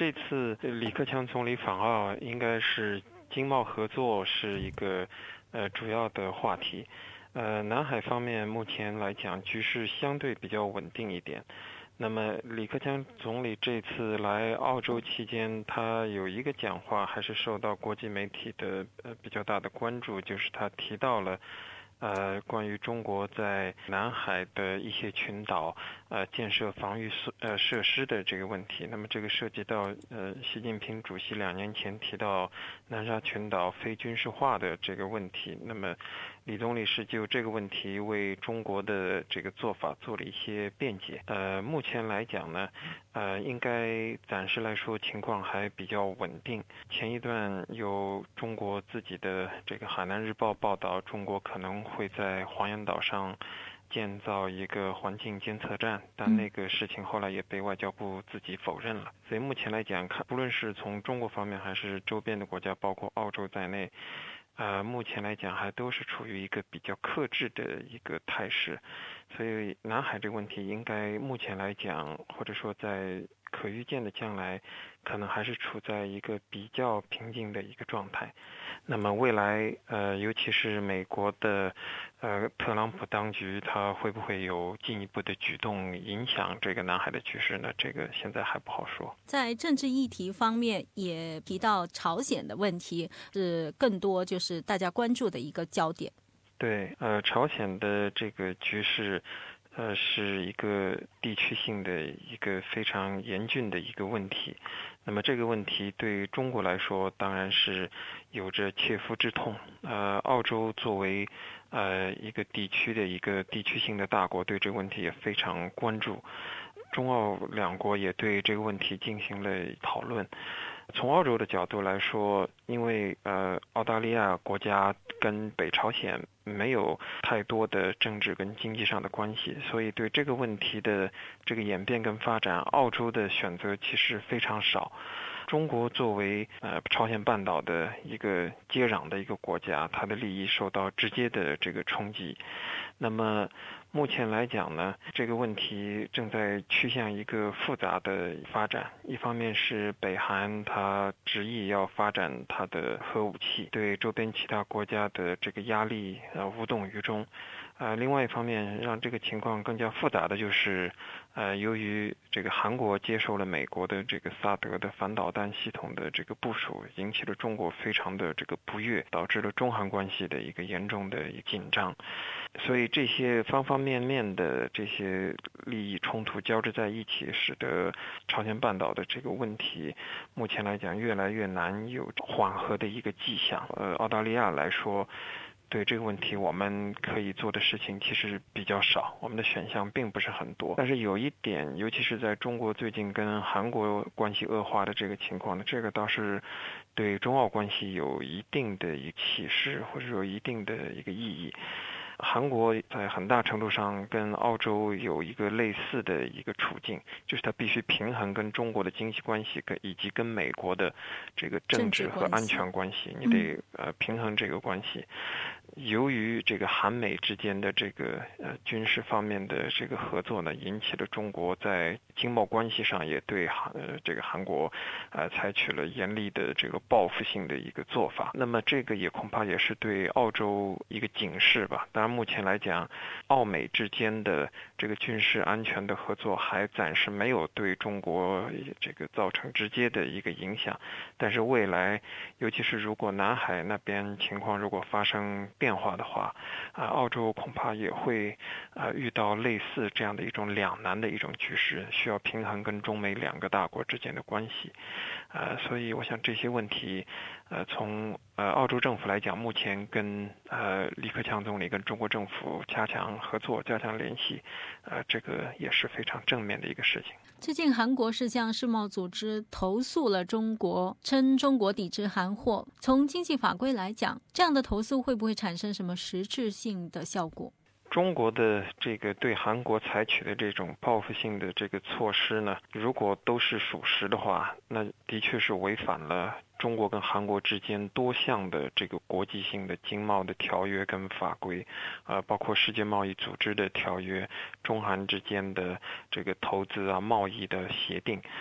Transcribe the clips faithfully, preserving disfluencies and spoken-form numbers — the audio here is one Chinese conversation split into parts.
这次李克强总理访澳，应该是经贸合作是一个呃主要的话题。呃，南海方面目前来讲，局势相对比较稳定一点。那么李克强总理这次来澳洲期间，他有一个讲话还是受到国际媒体的呃比较大的关注，就是他提到了呃关于中国在南海的一些群岛呃建设防御呃设施的这个问题。那么这个涉及到呃习近平主席两年前提到南沙群岛非军事化的这个问题。那么李总理是就这个问题为中国的这个做法做了一些辩解。呃，目前来讲呢，呃，应该暂时来说情况还比较稳定。前一段有中国自己的这个海南日报报道，中国可能会在黄岩岛上建造一个环境监测站，但那个事情后来也被外交部自己否认了。所以目前来讲，看不论是从中国方面还是周边的国家，包括澳洲在内，呃，目前来讲还都是处于一个比较克制的一个态势，所以南海这个问题应该目前来讲，或者说在可预见的将来，可能还是处在一个比较平静的一个状态。那么未来，呃，尤其是美国的，呃，特朗普当局，他会不会有进一步的举动影响这个南海的局势呢？这个现在还不好说。 在政治议题方面，也提到朝鲜的问题，是更多就是大家关注的一个焦点。 对，呃，朝鲜的这个局势。呃，是一个地区性的一个非常严峻的一个问题。那么这个问题对于中国来说，当然是有着切肤之痛。呃，澳洲作为呃一个地区的一个地区性的大国，对这个问题也非常关注。中澳两国也对这个问题进行了讨论。从澳洲的角度来说，因为呃澳大利亚国家跟北朝鲜没有太多的政治跟经济上的关系，所以对这个问题的这个演变跟发展，澳洲的选择其实非常少。中国作为呃朝鲜半岛的一个接壤的一个国家，它的利益受到直接的这个冲击。那么目前来讲呢，这个问题正在趋向一个复杂的发展。一方面是北韩它执意要发展它的核武器，对周边其他国家的这个压力呃无动于衷。呃，另外一方面，让这个情况更加复杂的就是，呃，由于这个韩国接受了美国的这个萨德的反导弹系统的这个部署，引起了中国非常的这个不悦，导致了中韩关系的一个严重的紧张。所以这些方方面面的这些利益冲突交织在一起，使得朝鲜半岛的这个问题，目前来讲越来越难有缓和的一个迹象。呃，澳大利亚来说，对这个问题，我们可以做的事情其实比较少，我们的选项并不是很多。但是有一点，尤其是在中国最近跟韩国关系恶化的这个情况呢，这个倒是对中澳关系有一定的一个启示，或者说一定的一个意义。韩国在很大程度上跟澳洲有一个类似的一个处境，就是它必须平衡跟中国的经济关系，跟以及跟美国的这个政治和安全关系，你得呃平衡这个关系。由于这个韩美之间的这个呃军事方面的这个合作呢，引起了中国在经贸关系上也对韩呃这个韩国呃采取了严厉的这个报复性的一个做法。那么这个也恐怕也是对澳洲一个警示吧。当然目前来讲，澳美之间的这个军事安全的合作还暂时没有对中国这个造成直接的一个影响，但是未来尤其是如果南海那边情况如果发生变化的话，啊，澳洲恐怕也会啊遇到类似这样的一种两难的一种局势，需要平衡跟中美两个大国之间的关系，呃，所以我想这些问题，呃，从呃澳洲政府来讲，目前跟呃李克强总理跟中国政府加强合作、加强联系，呃，这个也是非常正面的一个事情。 最近韩国是向世贸组织投诉了中国，称中国抵制韩货。从经济法规来讲，这样的投诉会不会产生什么实质性的效果？ 中国的这个对韩国采取的这种报复性的这个措施呢，如果都是属实的话，那的确是违反了中国跟韩国之间多项的这个国际性的经贸的条约跟法规，呃，包括世界贸易组织的条约、中韩之间的这个投资啊、贸易的协定。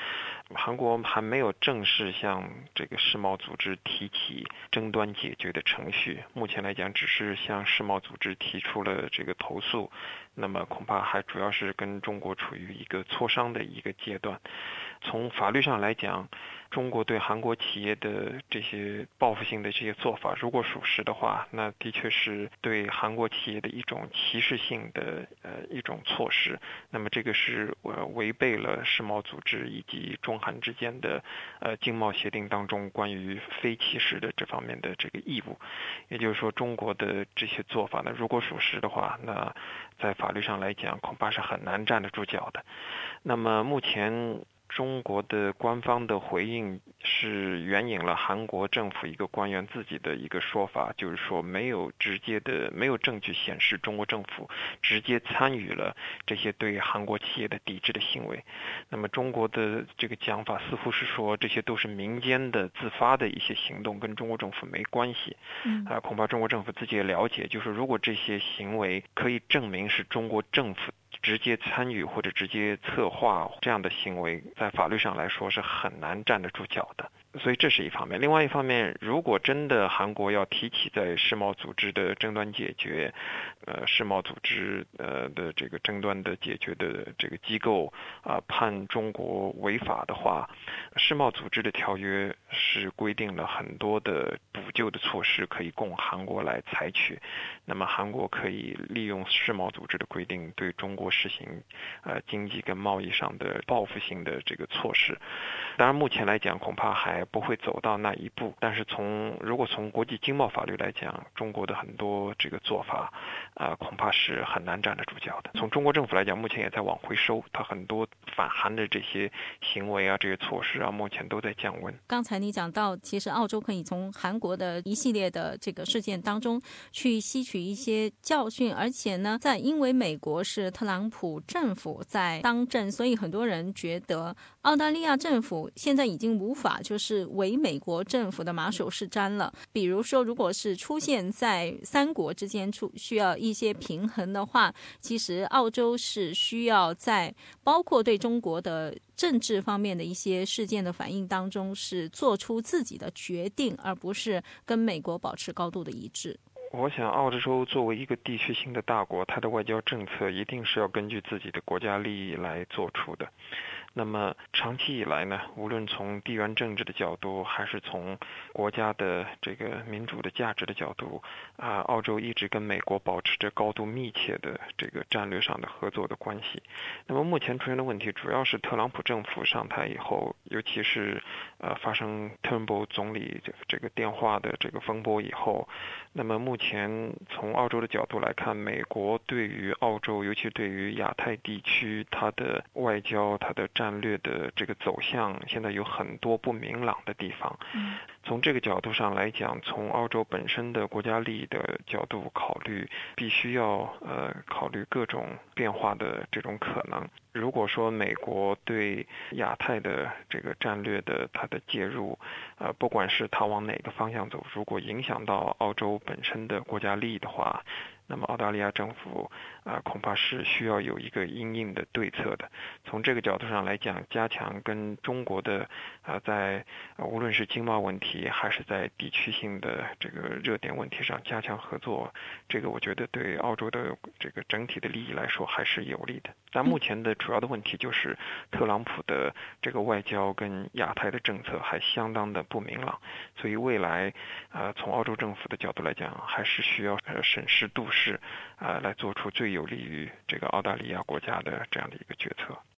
韩国还没有正式向这个世贸组织提起争端解决的程序，目前来讲只是向世贸组织提出了这个投诉，那么恐怕还主要是跟中国处于一个磋商的一个阶段。从法律上来讲，中国对韩国企业的这些报复性的这些做法，如果属实的话，那的确是对韩国企业的一种歧视性的呃一种措施。那么这个是呃违背了世贸组织以及中韩之间的呃经贸协定当中关于非歧视的这方面的这个义务。也就是说，中国的这些做法呢，如果属实的话，那在法律上来讲，恐怕是很难站得住脚的。那么目前中国的官方的回应是援引了韩国政府一个官员自己的一个说法，就是说没有直接的没有证据显示中国政府直接参与了这些对韩国企业的抵制的行为。那么中国的这个讲法似乎是说这些都是民间的自发的一些行动，跟中国政府没关系。 嗯， 啊，恐怕中国政府自己也了解，就是如果这些行为可以证明是中国政府直接参与或者直接策划这样的行为，在法律上来说是很难站得住脚的。所以这是一方面。另外一方面，如果真的韩国要提起在世贸组织的争端解决，呃，世贸组织呃的这个争端的解决的这个机构啊、呃、判中国违法的话，世贸组织的条约是规定了很多的补救的措施可以供韩国来采取。那么韩国可以利用世贸组织的规定对中国实行呃经济跟贸易上的报复性的这个措施。当然目前来讲恐怕还不会走到那一步，但是从如果从国际经贸法律来讲，中国的很多这个做法啊、呃、恐怕是很难站得住脚的。从中国政府来讲，目前也在往回收，它很多反韩的这些行为啊，这些措施啊，目前都在降温。 刚才你讲到，其实澳洲可以从韩国的一系列的这个事件当中去吸取一些教训，而且呢，在因为美国是特朗普政府在当政，所以很多人觉得澳大利亚政府现在已经无法就是为美国政府的马首是瞻了。比如说，如果是出现在三国之间出需要一些平衡的话，其实澳洲是需要在包括对中国的政治方面的一些事件的反应当中，是做出自己的决定，而不是跟美国保持高度的一致。 我想澳洲作为一个地区性的大国，它的外交政策一定是要根据自己的国家利益来做出的。那么长期以来呢，无论从地缘政治的角度，还是从国家的这个民主的价值的角度，啊，澳洲一直跟美国保持着高度密切的这个战略上的合作的关系。那么目前出现的问题，主要是特朗普政府上台以后，尤其是呃发生 Turnbull 总理这个电话的这个风波以后，那么目前从澳洲的角度来看，美国对于澳洲，尤其对于亚太地区，它的外交、它的战略的这个走向，现在有很多不明朗的地方。 嗯， 从这个角度上来讲，从澳洲本身的国家利益的角度考虑，必须要呃考虑各种变化的这种可能。如果说美国对亚太的这个战略的它的介入，呃，不管是它往哪个方向走，如果影响到澳洲本身的国家利益的话，那么澳大利亚政府啊、呃，恐怕是需要有一个因应的对策的。从这个角度上来讲，加强跟中国的啊、呃，在、呃、无论是经贸问题还是在地区性的这个热点问题上加强合作，这个我觉得对澳洲的这个整体的利益来说还是有利的。但目前的主要的问题就是特朗普的这个外交跟亚太的政策还相当的不明朗，所以未来呃从澳洲政府的角度来讲，还是需要呃审时度势啊、呃、来做出最有利于这个澳大利亚国家的这样的一个决策。